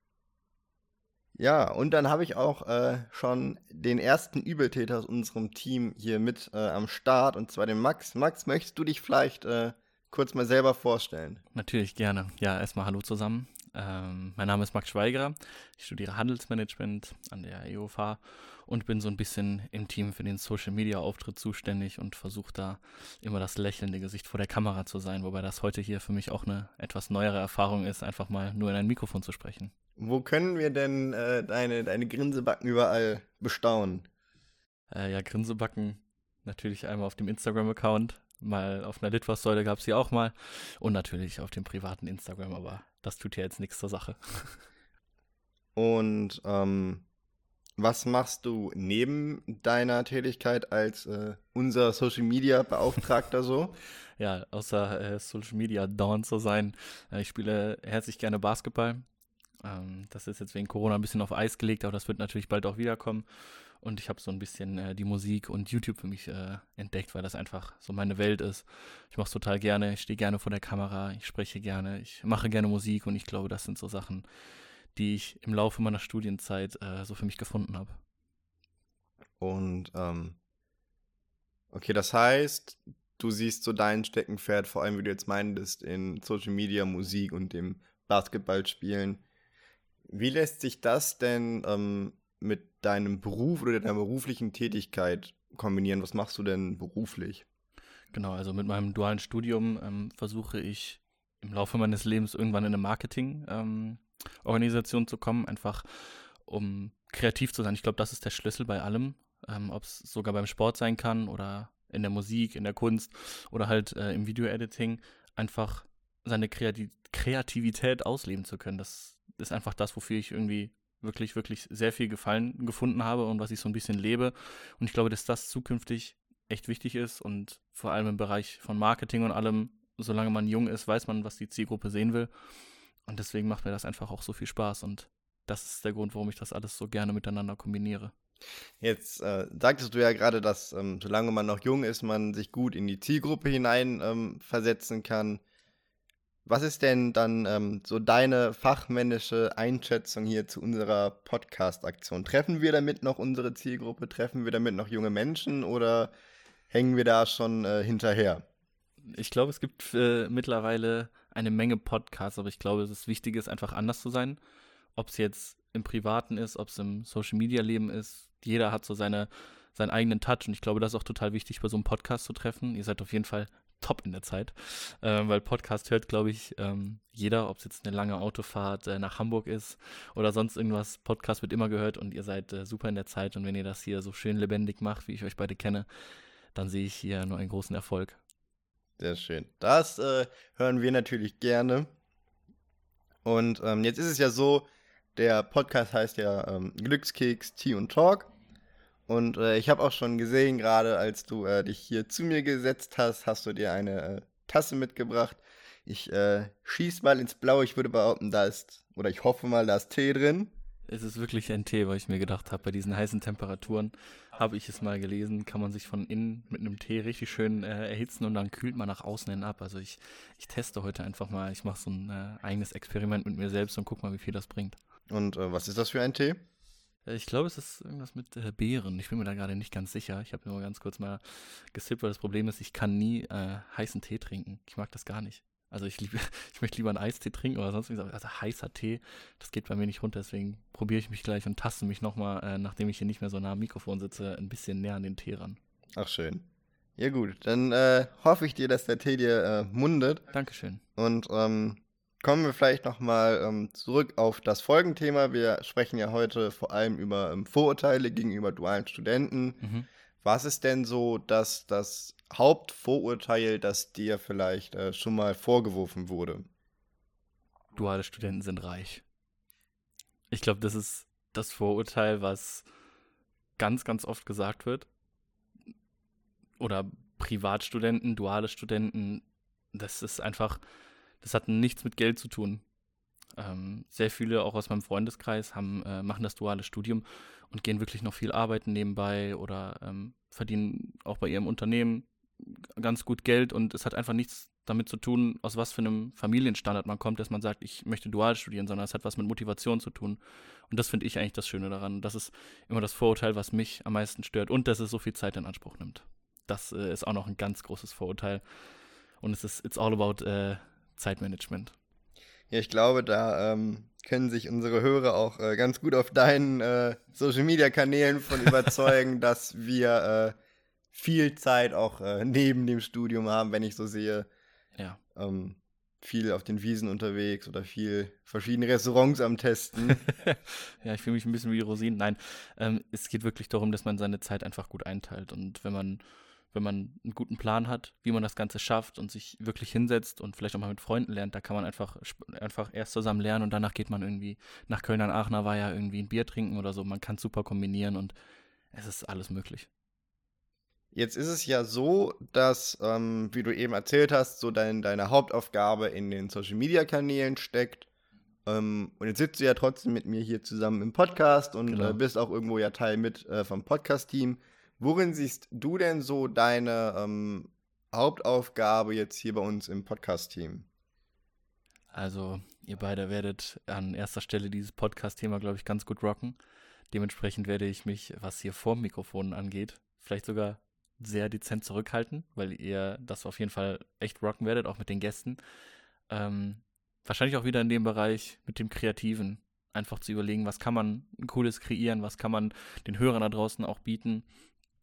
Ja, und dann habe ich auch schon den ersten Übeltäter aus unserem Team hier mit am Start, und zwar den Max. Max, möchtest du dich vielleicht kurz mal selber vorstellen? Natürlich, gerne. Ja, erstmal hallo zusammen. Mein Name ist Max Schweigerer. Ich studiere Handelsmanagement an der EOFH und bin so ein bisschen im Team für den Social-Media-Auftritt zuständig und versuche da immer das lächelnde Gesicht vor der Kamera zu sein, wobei das heute hier für mich auch eine etwas neuere Erfahrung ist, einfach mal nur in ein Mikrofon zu sprechen. Wo können wir denn deine Grinsebacken überall bestaunen? Grinsebacken natürlich einmal auf dem Instagram-Account, mal auf einer Litfaßsäule gab es sie auch mal und natürlich auf dem privaten Instagram, aber das tut ja jetzt nichts zur Sache. Und was machst du neben deiner Tätigkeit als unser Social-Media-Beauftragter so? Ja, außer Social-Media-Dawn zu sein, ich spiele herzlich gerne Basketball. Das ist jetzt wegen Corona ein bisschen auf Eis gelegt, aber das wird natürlich bald auch wiederkommen. Und ich habe so ein bisschen die Musik und YouTube für mich entdeckt, weil das einfach so meine Welt ist. Ich mache es total gerne, ich stehe gerne vor der Kamera, ich spreche gerne, ich mache gerne Musik und ich glaube, das sind so Sachen, die ich im Laufe meiner Studienzeit so für mich gefunden habe. Und okay, das heißt, du siehst so dein Steckenpferd, vor allem wie du jetzt meintest, in Social Media, Musik und dem Basketballspielen. Wie lässt sich das denn mit deinem Beruf oder deiner beruflichen Tätigkeit kombinieren? Was machst du denn beruflich? Genau, also mit meinem dualen Studium versuche ich im Laufe meines Lebens irgendwann in eine Marketing-Organisation zu kommen, einfach um kreativ zu sein. Ich glaube, das ist der Schlüssel bei allem, ob es sogar beim Sport sein kann oder in der Musik, in der Kunst oder halt im Video-Editing, einfach seine Kreativität ausleben zu können. Das ist einfach das, wofür ich irgendwie wirklich, wirklich sehr viel Gefallen gefunden habe und was ich so ein bisschen lebe. Und ich glaube, dass das zukünftig echt wichtig ist und vor allem im Bereich von Marketing und allem, solange man jung ist, weiß man, was die Zielgruppe sehen will. Und deswegen macht mir das einfach auch so viel Spaß und das ist der Grund, warum ich das alles so gerne miteinander kombiniere. Jetzt sagtest du ja gerade, dass solange man noch jung ist, man sich gut in die Zielgruppe hinein versetzen kann. Was ist denn dann so deine fachmännische Einschätzung hier zu unserer Podcast-Aktion? Treffen wir damit noch unsere Zielgruppe? Treffen wir damit noch junge Menschen oder hängen wir da schon hinterher? Ich glaube, es gibt mittlerweile eine Menge Podcasts, aber ich glaube, das Wichtige ist einfach anders zu sein. Ob es jetzt im Privaten ist, ob es im Social-Media-Leben ist. Jeder hat so seinen eigenen Touch und ich glaube, das ist auch total wichtig, bei so einem Podcast zu treffen. Ihr seid auf jeden Fall top in der Zeit, weil Podcast hört, glaube ich, jeder, ob es jetzt eine lange Autofahrt nach Hamburg ist oder sonst irgendwas. Podcast wird immer gehört und ihr seid super in der Zeit und wenn ihr das hier so schön lebendig macht, wie ich euch beide kenne, dann sehe ich hier nur einen großen Erfolg. Sehr schön. Das hören wir natürlich gerne. Und jetzt ist es ja so, der Podcast heißt ja Glückskeks, Tea und Talk. Und ich habe auch schon gesehen, gerade als du dich hier zu mir gesetzt hast, hast du dir eine Tasse mitgebracht. Ich schieß mal ins Blaue. Ich würde behaupten, ich hoffe mal, da ist Tee drin. Es ist wirklich ein Tee, weil ich mir gedacht habe, bei diesen heißen Temperaturen habe ich es mal gelesen, kann man sich von innen mit einem Tee richtig schön erhitzen und dann kühlt man nach außen hin ab. Also ich teste heute einfach mal, ich mache so ein eigenes Experiment mit mir selbst und guck mal, wie viel das bringt. Und was ist das für ein Tee? Ich glaube, es ist irgendwas mit Beeren. Ich bin mir da gerade nicht ganz sicher. Ich habe nur ganz kurz mal gesippt, weil das Problem ist, ich kann nie heißen Tee trinken. Ich mag das gar nicht. Also ich möchte lieber einen Eistee trinken oder sonst was. Also heißer Tee, das geht bei mir nicht runter. Deswegen probiere ich mich gleich und taste mich nochmal, nachdem ich hier nicht mehr so nah am Mikrofon sitze, ein bisschen näher an den Tee ran. Ach, schön. Ja gut, dann hoffe ich dir, dass der Tee dir mundet. Dankeschön. Und kommen wir vielleicht nochmal zurück auf das Folgenthema. Wir sprechen ja heute vor allem über Vorurteile gegenüber dualen Studenten. Mhm. Was ist denn so das Hauptvorurteil, das dir vielleicht schon mal vorgeworfen wurde? Duale Studenten sind reich. Ich glaube, das ist das Vorurteil, was ganz, ganz oft gesagt wird. Oder Privatstudenten, duale Studenten, das ist einfach, das hat nichts mit Geld zu tun. Sehr viele, auch aus meinem Freundeskreis, machen das duale Studium und gehen wirklich noch viel arbeiten nebenbei oder verdienen auch bei ihrem Unternehmen ganz gut Geld und es hat einfach nichts damit zu tun, aus was für einem Familienstandard man kommt, dass man sagt, ich möchte dual studieren, sondern es hat was mit Motivation zu tun. Und das finde ich eigentlich das Schöne daran. Das ist immer das Vorurteil, was mich am meisten stört und dass es so viel Zeit in Anspruch nimmt. Das ist auch noch ein ganz großes Vorurteil. Und it's all about Zeitmanagement. Ja, ich glaube, da können sich unsere Hörer auch ganz gut auf deinen Social-Media-Kanälen von überzeugen, dass wir viel Zeit auch neben dem Studium haben, wenn ich so sehe. Ja. Viel auf den Wiesen unterwegs oder viel verschiedene Restaurants am Testen. Ja, ich fühle mich ein bisschen wie Rosinen. Nein, es geht wirklich darum, dass man seine Zeit einfach gut einteilt. Und wenn man einen guten Plan hat, wie man das Ganze schafft und sich wirklich hinsetzt und vielleicht auch mal mit Freunden lernt, da kann man einfach erst zusammen lernen und danach geht man irgendwie nach Köln an Aachener Weiher irgendwie ein Bier trinken oder so. Man kann es super kombinieren und es ist alles möglich. Jetzt ist es ja so, dass, wie du eben erzählt hast, so deine Hauptaufgabe in den Social-Media-Kanälen steckt. Und jetzt sitzt du ja trotzdem mit mir hier zusammen im Podcast und Genau. bist auch irgendwo ja Teil mit vom Podcast-Team. Worin siehst du denn so deine Hauptaufgabe jetzt hier bei uns im Podcast-Team? Also, ihr beide werdet an erster Stelle dieses Podcast-Thema, glaube ich, ganz gut rocken. Dementsprechend werde ich mich, was hier vor dem Mikrofon angeht, vielleicht sogar sehr dezent zurückhalten, weil ihr das auf jeden Fall echt rocken werdet, auch mit den Gästen. Wahrscheinlich auch wieder in dem Bereich mit dem Kreativen. Einfach zu überlegen, was kann man Cooles kreieren, was kann man den Hörern da draußen auch bieten.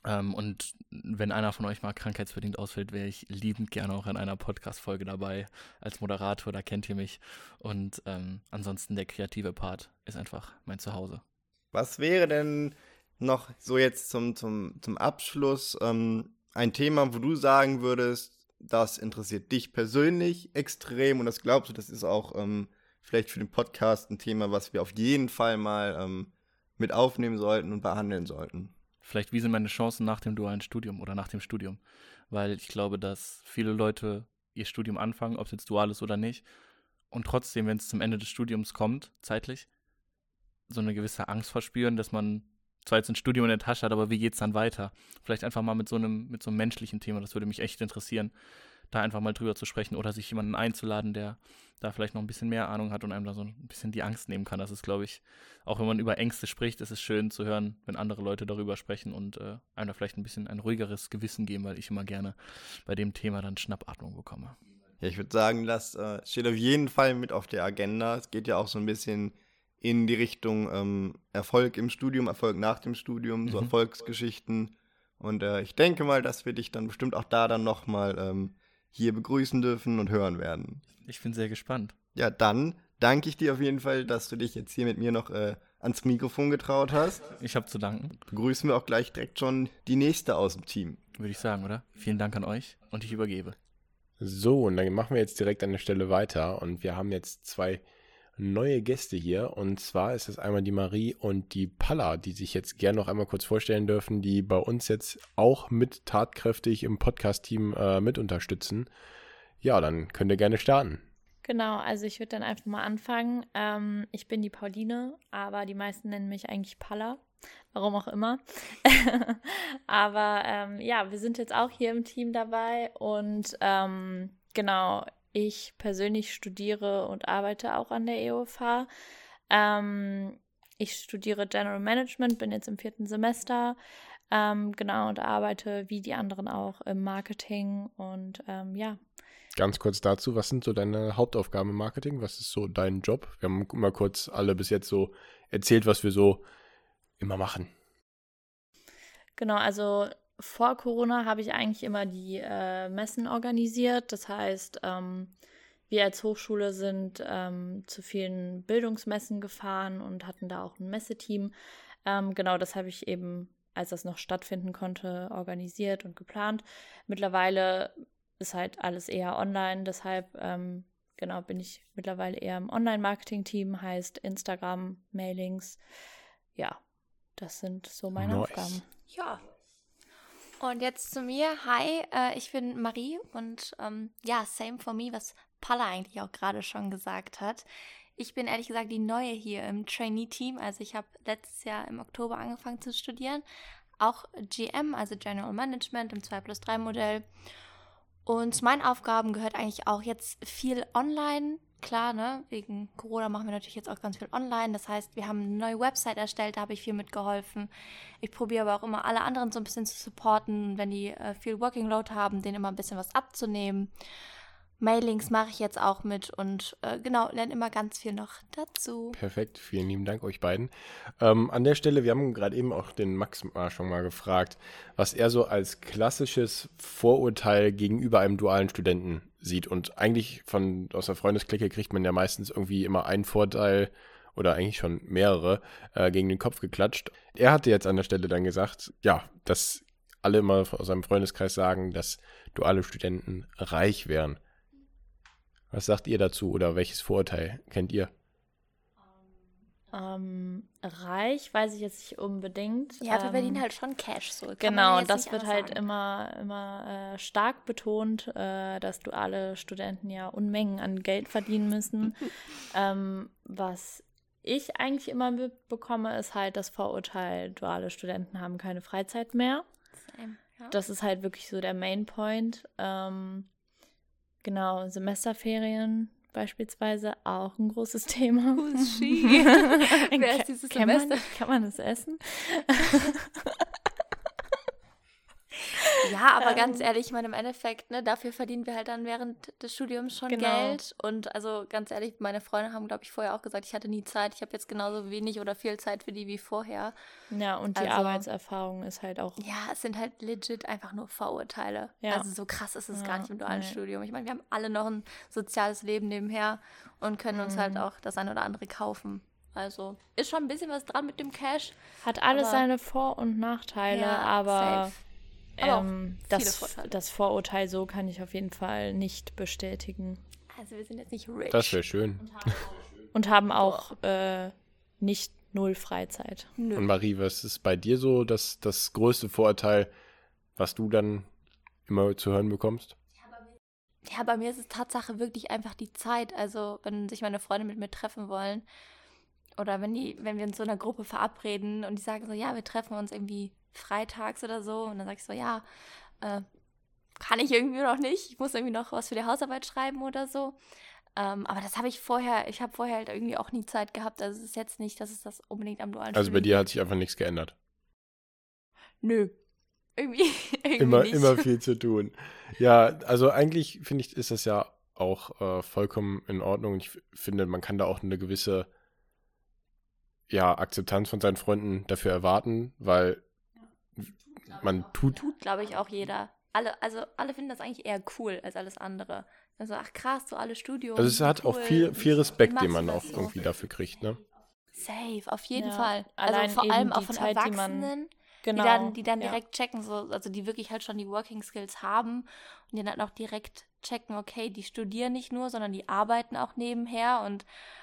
Und wenn einer von euch mal krankheitsbedingt ausfällt, wäre ich liebend gerne auch in einer Podcast-Folge dabei als Moderator, da kennt ihr mich. Und ansonsten der kreative Part ist einfach mein Zuhause. Was wäre denn noch so jetzt zum Abschluss ein Thema, wo du sagen würdest, das interessiert dich persönlich extrem und das glaubst du, das ist auch vielleicht für den Podcast ein Thema, was wir auf jeden Fall mal mit aufnehmen sollten und behandeln sollten? Vielleicht, wie sind meine Chancen nach dem dualen Studium oder nach dem Studium? Weil ich glaube, dass viele Leute ihr Studium anfangen, ob es jetzt dual ist oder nicht, und trotzdem, wenn es zum Ende des Studiums kommt, zeitlich, so eine gewisse Angst verspüren, dass man zwar jetzt ein Studium in der Tasche hat, aber wie geht's dann weiter? Vielleicht einfach mal mit so einem menschlichen Thema, das würde mich echt interessieren, da einfach mal drüber zu sprechen oder sich jemanden einzuladen, der da vielleicht noch ein bisschen mehr Ahnung hat und einem da so ein bisschen die Angst nehmen kann. Das ist, glaube ich, auch wenn man über Ängste spricht, ist es schön zu hören, wenn andere Leute darüber sprechen und einem da vielleicht ein bisschen ein ruhigeres Gewissen geben, weil ich immer gerne bei dem Thema dann Schnappatmung bekomme. Ja, ich würde sagen, das steht auf jeden Fall mit auf der Agenda. Es geht ja auch so ein bisschen in die Richtung Erfolg im Studium, Erfolg nach dem Studium, so Erfolgsgeschichten. Und ich denke mal, dass wir dich dann bestimmt auch da dann nochmal hier begrüßen dürfen und hören werden. Ich bin sehr gespannt. Ja, dann danke ich dir auf jeden Fall, dass du dich jetzt hier mit mir noch ans Mikrofon getraut hast. Ich habe zu danken. Begrüßen wir auch gleich direkt schon die nächste aus dem Team. Würde ich sagen, oder? Vielen Dank an euch und ich übergebe. So, und dann machen wir jetzt direkt an der Stelle weiter und wir haben jetzt 2 neue Gäste hier und zwar ist es einmal die Marie und die Palla, die sich jetzt gerne noch einmal kurz vorstellen dürfen, die bei uns jetzt auch mit tatkräftig im Podcast-Team mit unterstützen. Ja, dann könnt ihr gerne starten. Genau, also ich würde dann einfach mal anfangen. Ich bin die Pauline, aber die meisten nennen mich eigentlich Palla, warum auch immer. Aber ja, wir sind jetzt auch hier im Team dabei und genau, ich persönlich studiere und arbeite auch an der EOFH. Ich studiere General Management, bin jetzt im 4. Semester, genau, und arbeite wie die anderen auch im Marketing und ja. Ganz kurz dazu, was sind so deine Hauptaufgaben im Marketing? Was ist so dein Job? Wir haben immer kurz alle bis jetzt so erzählt, was wir so immer machen. Genau, also vor Corona habe ich eigentlich immer die Messen organisiert. Das heißt, wir als Hochschule sind zu vielen Bildungsmessen gefahren und hatten da auch ein Messeteam. Genau, das habe ich eben, als das noch stattfinden konnte, organisiert und geplant. Mittlerweile ist halt alles eher online, deshalb genau bin ich mittlerweile eher im Online-Marketing-Team, heißt Instagram, Mailings. Ja, das sind so meine Aufgaben. Ja. Und jetzt zu mir. Hi, ich bin Marie und ja, same for me, was Palla eigentlich auch gerade schon gesagt hat. Ich bin ehrlich gesagt die Neue hier im Trainee-Team. Also ich habe letztes Jahr im Oktober angefangen zu studieren. Auch GM, also General Management im 2+3-Modell. Und zu meinen Aufgaben gehört eigentlich auch jetzt viel online. Klar, ne, wegen Corona machen wir natürlich jetzt auch ganz viel online. Das heißt, wir haben eine neue Website erstellt, da habe ich viel mitgeholfen. Ich probiere aber auch immer alle anderen so ein bisschen zu supporten, wenn die viel Working Load haben, denen immer ein bisschen was abzunehmen. Mailings mache ich jetzt auch mit und genau, lerne immer ganz viel noch dazu. Perfekt, vielen lieben Dank euch beiden. An der Stelle, wir haben gerade eben auch den Max schon mal gefragt, was er so als klassisches Vorurteil gegenüber einem dualen Studenten sieht. Und eigentlich aus der Freundesklicke kriegt man ja meistens irgendwie immer einen Vorteil oder eigentlich schon mehrere gegen den Kopf geklatscht. Er hatte jetzt an der Stelle dann gesagt, ja, dass alle immer aus seinem Freundeskreis sagen, dass duale Studenten reich wären. Was sagt ihr dazu oder welches Vorurteil kennt ihr? Reich weiß ich jetzt nicht unbedingt. Ja, wir verdienen halt schon Cash. So. Genau, und das wird halt immer stark betont, dass duale Studenten ja Unmengen an Geld verdienen müssen. Was ich eigentlich immer mitbekomme, ist halt das Vorurteil, duale Studenten haben keine Freizeit mehr. Same, ja. Das ist halt wirklich so der Main Point. Genau, Semesterferien beispielsweise auch ein großes Thema. Who's she? Wer ist dieses Semester? Kann man das essen? Ja, Ja, aber ganz ehrlich, ich meine, im Endeffekt, ne, dafür verdienen wir halt dann während des Studiums schon Genau. Geld. Und also ganz ehrlich, meine Freunde haben, glaube ich, vorher auch gesagt, ich hatte nie Zeit. Ich habe jetzt genauso wenig oder viel Zeit für die wie vorher. Ja, und die Also- Arbeitserfahrung ist halt auch. Ja, es sind halt legit einfach nur Vorurteile. Ja. Also so krass ist es Ja, gar nicht im dualen nee. Studium. Ich meine, wir haben alle noch ein soziales Leben nebenher und können uns halt auch das eine oder andere kaufen. Also ist schon ein bisschen was dran mit dem Cash. Hat alles Aber- seine Vor- und Nachteile, Ja, aber, safe. Aber auch viele das Vorteile. Vorurteil so kann ich auf jeden Fall nicht bestätigen. Also wir sind jetzt nicht rich. Das wäre schön. Und haben auch nicht null Freizeit. Nö. Und Marie, was ist bei dir so das größte Vorurteil, was du dann immer zu hören bekommst? Ja, bei mir ist es Tatsache wirklich einfach die Zeit. Also, wenn sich meine Freunde mit mir treffen wollen oder wenn wir uns so in einer Gruppe verabreden und die sagen so, ja, wir treffen uns irgendwie freitags oder so und dann sag ich so, ja, kann ich irgendwie noch nicht. Ich muss irgendwie noch was für die Hausarbeit schreiben oder so. Aber das habe ich vorher halt irgendwie auch nie Zeit gehabt. Also, es ist jetzt nicht, dass es das unbedingt am dualen Also bei Studium dir gibt. hat sich einfach nichts geändert. Nö. Irgendwie Immer, nicht. immer viel zu tun. Ja, also eigentlich finde ich, ist das ja auch vollkommen in Ordnung. Ich finde, man kann da auch eine gewisse Akzeptanz von seinen Freunden dafür erwarten, weil man tut. Tut, glaube ich, auch jeder. Alle finden das eigentlich eher cool als alles andere. Also, ach krass, so alle Studium. Also es hat auch cool. viel Respekt, Wie den machst man du auch das so? irgendwie dafür kriegt, ne? Safe, auf jeden Ja, Fall. allein Also vor eben allem auch die von Zeit, die man- Erwachsenen, Genau. die dann ja. direkt checken, so, also die wirklich halt schon die Working Skills haben und die dann auch direkt checken, okay, die studieren nicht nur, sondern die arbeiten auch nebenher und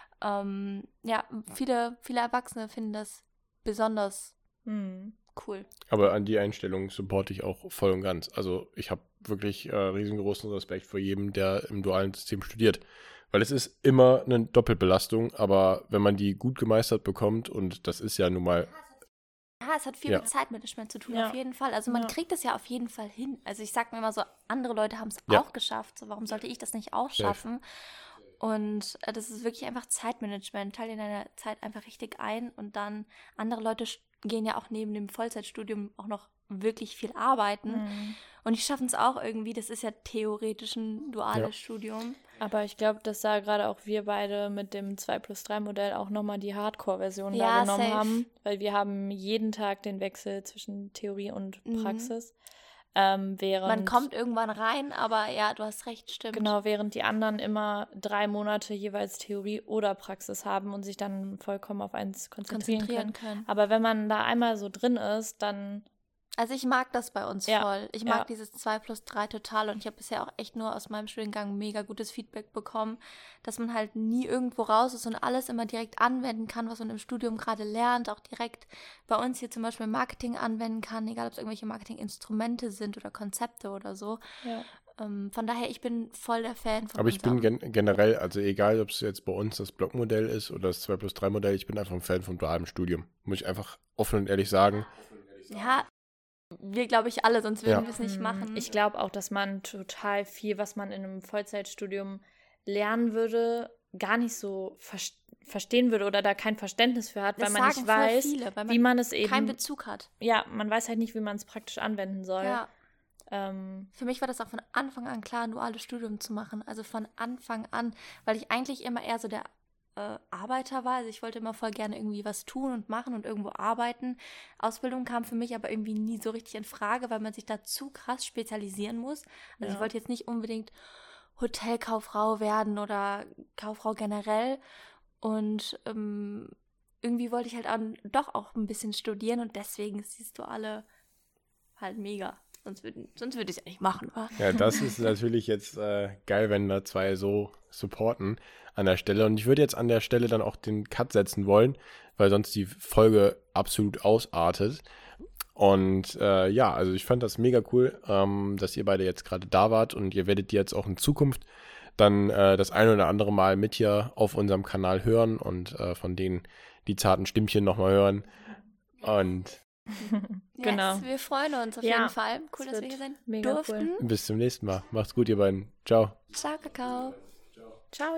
viele Erwachsene finden das besonders Hm. cool. Aber an die Einstellung supporte ich auch voll und ganz. Also ich habe wirklich riesengroßen Respekt vor jedem, der im dualen System studiert. Weil es ist immer eine Doppelbelastung, aber wenn man die gut gemeistert bekommt, und das ist ja nun mal, Ja, es hat viel Ja. mit Zeitmanagement zu tun, Ja. auf jeden Fall. Also man Ja. kriegt das ja auf jeden Fall hin. Also ich sag mir immer so, andere Leute haben es Ja. auch geschafft. So, warum sollte ich das nicht auch Safe. schaffen? Und das ist wirklich einfach Zeitmanagement. Teil in deiner Zeit einfach richtig ein und dann andere Leute gehen ja auch neben dem Vollzeitstudium auch noch wirklich viel arbeiten. Mhm. Und die schaffen es auch irgendwie. Das ist ja theoretisch ein duales Ja. Studium. Aber ich glaube, dass da gerade auch wir beide mit dem 2+3-Modell auch nochmal die Hardcore-Version Ja, da genommen safe. haben. Weil wir haben jeden Tag den Wechsel zwischen Theorie und Mhm. Praxis. Während, Man kommt irgendwann rein, aber ja, du hast recht, stimmt. Genau, während die anderen immer 3 Monate jeweils Theorie oder Praxis haben und sich dann vollkommen auf eins konzentrieren können. können. Aber wenn man da einmal so drin ist, dann Also ich mag das bei uns Ja, voll. Ich mag ja. dieses 2+3 total und ich habe bisher auch echt nur aus meinem Studiengang mega gutes Feedback bekommen, dass man halt nie irgendwo raus ist und alles immer direkt anwenden kann, was man im Studium gerade lernt, auch direkt bei uns hier zum Beispiel Marketing anwenden kann, egal ob es irgendwelche Marketinginstrumente sind oder Konzepte oder so. ja. Von daher, ich bin voll der Fan von aber ich bin unserem- generell, also egal, ob es jetzt bei uns das Blockmodell ist oder das 2+3-Modell, ich bin einfach ein Fan vom dualen Studium. Muss ich einfach offen und ehrlich sagen. Ja, wir glaube ich alle, sonst würden Ja. wir es nicht machen. Ich glaube auch, dass man total viel, was man in einem Vollzeitstudium lernen würde, gar nicht so verstehen würde oder da kein Verständnis für hat, Das weil man nicht sagen voll weiß, viele, weil wie man es eben, keinen Bezug hat. ja, man weiß halt nicht, wie man es praktisch anwenden soll. Ja. Für mich war das auch von Anfang an klar, ein duales Studium zu machen. Also von Anfang an, weil ich eigentlich immer eher so der Arbeiter war. Also ich wollte immer voll gerne irgendwie was tun und machen und irgendwo arbeiten. Ausbildung kam für mich aber irgendwie nie so richtig in Frage, weil man sich da zu krass spezialisieren muss. Also ich Ja. wollte jetzt nicht unbedingt Hotelkauffrau werden oder Kauffrau generell. Und irgendwie wollte ich halt doch auch ein bisschen studieren und deswegen ist dieses Duale halt mega. Sonst würde ich es ja nicht machen, wa? Ja, das ist natürlich jetzt geil, wenn da zwei so supporten an der Stelle. Und ich würde jetzt an der Stelle dann auch den Cut setzen wollen, weil sonst die Folge absolut ausartet. Und also ich fand das mega cool, dass ihr beide jetzt gerade da wart und ihr werdet die jetzt auch in Zukunft dann das ein oder andere Mal mit hier auf unserem Kanal hören und von denen die zarten Stimmchen nochmal hören. Und Genau. Yes, wir freuen uns auf Ja, jeden Fall. Cool, es dass wir wird hier sein mega durften. bis zum nächsten Mal. Macht's gut, ihr beiden. Ciao. Ciao, Kakao. Ciao.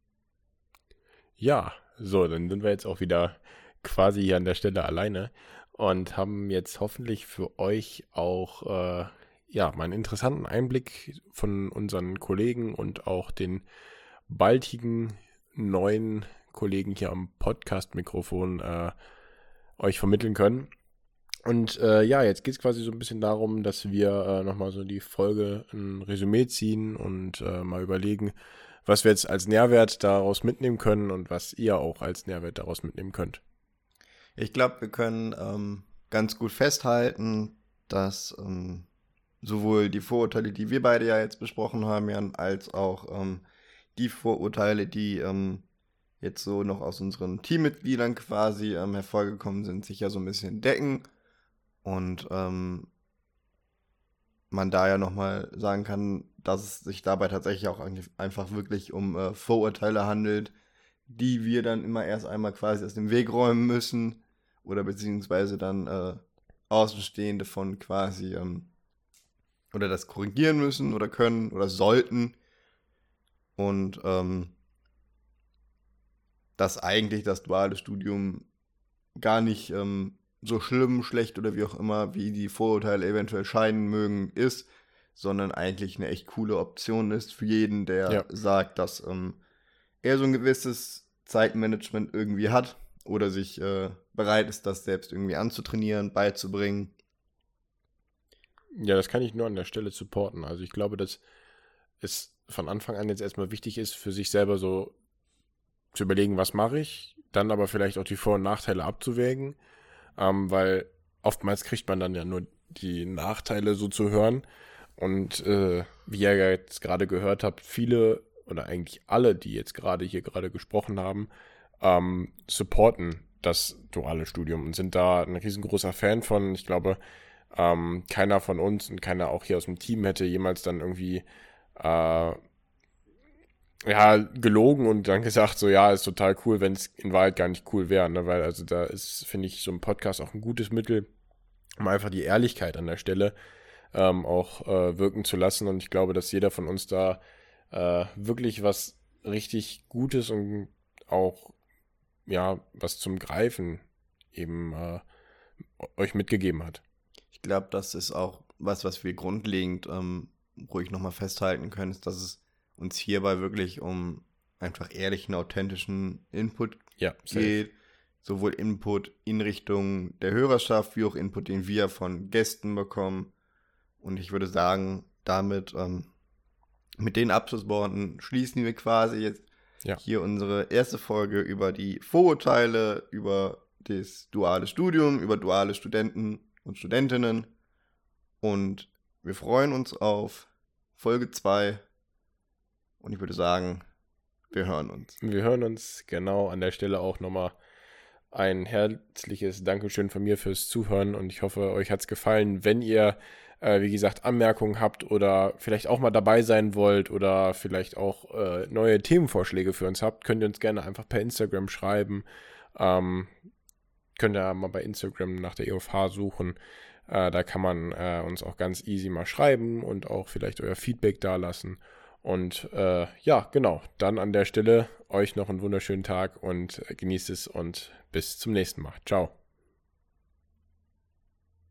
Ja, so, dann sind wir jetzt auch wieder quasi hier an der Stelle alleine. und haben jetzt hoffentlich für euch auch mal einen interessanten Einblick von unseren Kollegen und auch den baldigen neuen Kollegen hier am Podcast-Mikrofon euch vermitteln können. Und jetzt geht es quasi so ein bisschen darum, dass wir nochmal so die Folge ein Resümee ziehen und mal überlegen, was wir jetzt als Nährwert daraus mitnehmen können und was ihr auch als Nährwert daraus mitnehmen könnt. Ich glaube, wir können ganz gut festhalten, dass sowohl die Vorurteile, die wir beide ja jetzt besprochen haben, Jan, als auch die Vorurteile, die jetzt so noch aus unseren Teammitgliedern quasi hervorgekommen sind, sich ja so ein bisschen decken. Und man da ja nochmal sagen kann, dass es sich dabei tatsächlich auch einfach wirklich um Vorurteile handelt, die wir dann immer erst einmal quasi aus dem Weg räumen müssen oder beziehungsweise dann Außenstehende von quasi oder das korrigieren müssen oder können oder sollten. Und dass eigentlich das duale Studium gar nicht so schlimm, schlecht oder wie auch immer, wie die Vorurteile eventuell scheinen mögen, ist, sondern eigentlich eine echt coole Option ist für jeden, der sagt, dass er so ein gewisses Zeitmanagement irgendwie hat oder sich bereit ist, das selbst irgendwie anzutrainieren, beizubringen. Ja, das kann ich nur an der Stelle supporten. Also ich glaube, dass es von Anfang an jetzt erstmal wichtig ist, für sich selber so zu überlegen, was mache ich, dann aber vielleicht auch die Vor- und Nachteile abzuwägen, weil oftmals kriegt man dann ja nur die Nachteile so zu hören und wie ihr ja jetzt gerade gehört habt, viele oder eigentlich alle, die jetzt hier gerade gesprochen haben, supporten das duale Studium und sind da ein riesengroßer Fan von. Ich glaube, keiner von uns und keiner auch hier aus dem Team hätte jemals dann irgendwie gelogen und dann gesagt, so ja, ist total cool, wenn es in Wahrheit gar nicht cool wäre, ne? Weil also da ist, finde ich, so ein Podcast auch ein gutes Mittel, um einfach die Ehrlichkeit an der Stelle auch wirken zu lassen und ich glaube, dass jeder von uns da wirklich was richtig Gutes und auch was zum Greifen eben euch mitgegeben hat. Ich glaube, das ist auch was wir grundlegend ruhig nochmal festhalten können, ist, dass es uns hierbei wirklich um einfach ehrlichen, authentischen Input geht. Sowohl Input in Richtung der Hörerschaft, wie auch Input, den wir von Gästen bekommen. Und ich würde sagen, damit mit den Abschlussworten schließen wir quasi jetzt hier unsere erste Folge über die Vorurteile, über das duale Studium, über duale Studenten und Studentinnen. Und wir freuen uns auf Folge 2. Und ich würde sagen, wir hören uns. Wir hören uns, genau, an der Stelle auch nochmal ein herzliches Dankeschön von mir fürs Zuhören und ich hoffe, euch hat es gefallen. Wenn ihr, wie gesagt, Anmerkungen habt oder vielleicht auch mal dabei sein wollt oder vielleicht auch neue Themenvorschläge für uns habt, könnt ihr uns gerne einfach per Instagram schreiben. Könnt ihr mal bei Instagram nach der EOFH suchen. Da kann man uns auch ganz easy mal schreiben und auch vielleicht euer Feedback dalassen. Und genau, dann an der Stelle euch noch einen wunderschönen Tag und genießt es und bis zum nächsten Mal. Ciao.